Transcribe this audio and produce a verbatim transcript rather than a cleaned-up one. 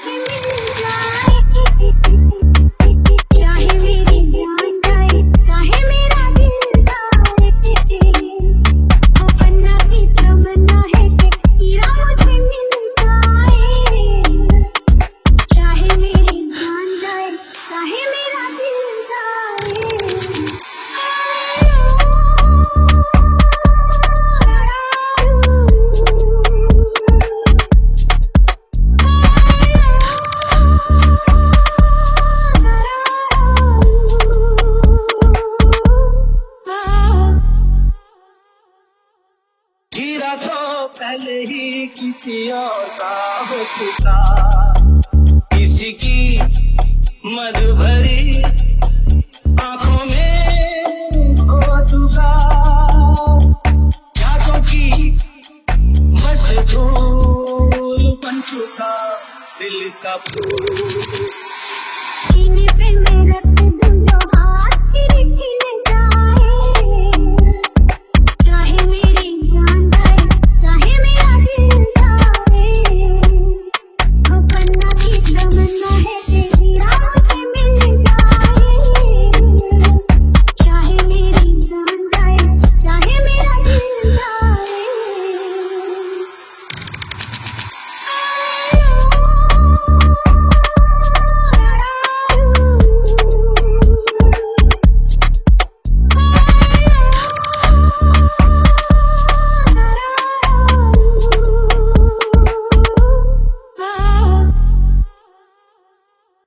मुझे मिल जाए, चाहे मेरी जान जाए, चाहे मेरा दिल जाए, वो पन्ना की तमन्ना है कि हीरा मुझे मिल जाए, चाहे मेरी जान जाए, चाहे मेरा दिल जाए। हीरा तो पहले ही किसी और का हो चुका, किसी की मधुभरी आंखों में खो चुका, यादों की मशहूर बन चुका दिल का फूल। सीने पे मेरा